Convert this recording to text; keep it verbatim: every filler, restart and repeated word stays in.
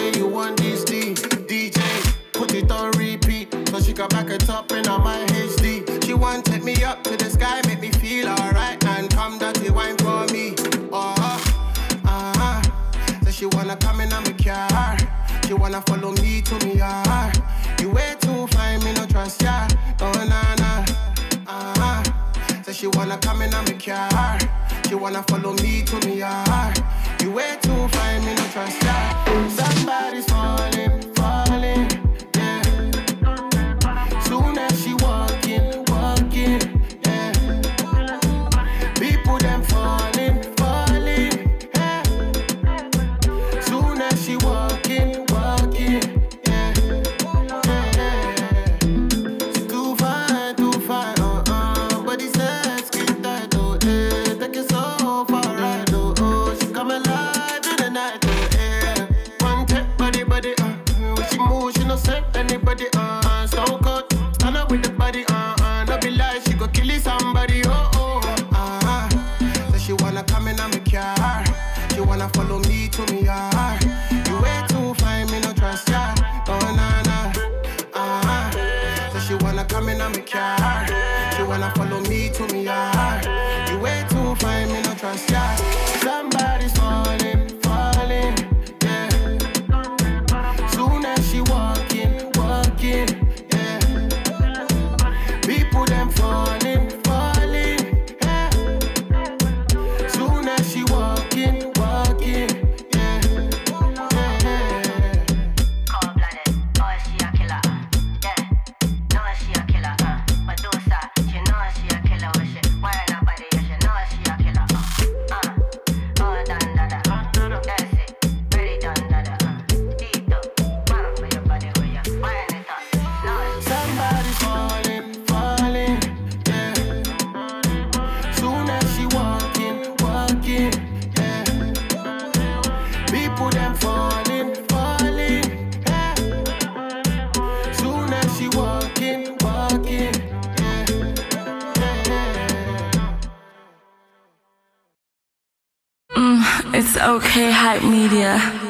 say you want this D. D J, put it on repeat, so she can back it up in my H D. She want take me up to the sky, make me feel alright, and come dirty wine for me. Oh, uh-huh. So she wanna come in on my car, she wanna follow me to me yard. You way too fine, me no trust ya. Oh nah nah, uh-huh. So she wanna come in on my car, she wanna follow me to me yard. You way too fine, me no trust ya. Somebody's falling, falling, yeah. Soon as she walking, walking, yeah. People them falling, falling, yeah. Soon as she walking, walking, yeah, yeah. She too fine, too fine, uh uh. Body says skin tight, oh eh. Take it so far, right, oh oh. She come alive in the night, oh eh. One tap, body, body, uh. When she move, she no set anybody, uh. Stone cold, stand up with the body, uh uh. No be lie, she go kill somebody, oh oh. Uh-huh. So she wanna come in on my car, she wanna follow me to me yard. You way too fine, me no trust ya. Oh nah nah, uh-huh. So she wanna come in on my car, she wanna follow me to me yard. You way too fine, me no trust ya. Somebody's falling, falling, yeah. Soon as she walking, walking, yeah. People them falling, falling, yeah. Soon as she walking, walking, yeah, yeah. Cold-blooded, oh she a killer, yeah. Know she a killer, uh. Medusa, she know she a killer. When she wearing her body, yeah, she know she a killer, uh. Uh, oh done dada, uh. That's it, ready done dada, uh. Tito, man for your body, where you wearing it up. Know she Somebody's falling, falling, yeah. Soon as she walking, walking, yeah. People them falling, falling, yeah. Soon as she walking, walking, yeah, yeah. It's okay, Hype Media.